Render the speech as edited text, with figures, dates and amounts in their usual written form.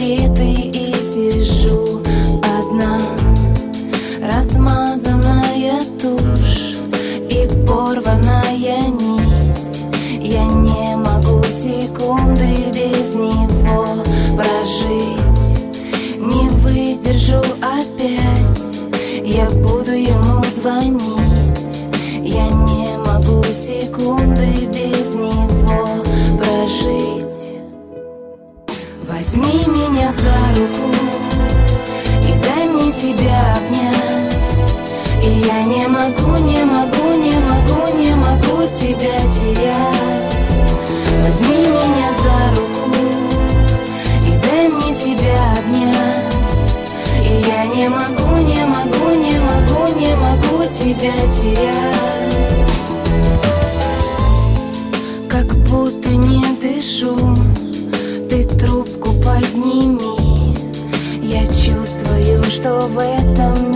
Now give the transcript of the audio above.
сигареты и сижу одна. Размазанная тушь и порванная нить. Я не могу секунды без него прожить. Не выдержу опять, я буду ему звонить. Я не могу секунды без него прожить. Возьми меня за руку и дай мне тебя обнять. И я не могу, не могу, не могу, не могу тебя терять. Возьми меня за руку и дай мне тебя обнять. И я не могу, не могу, не могу, не могу тебя терять. Как будто не дышу, ты трубку подними. Я чувствую, что в этом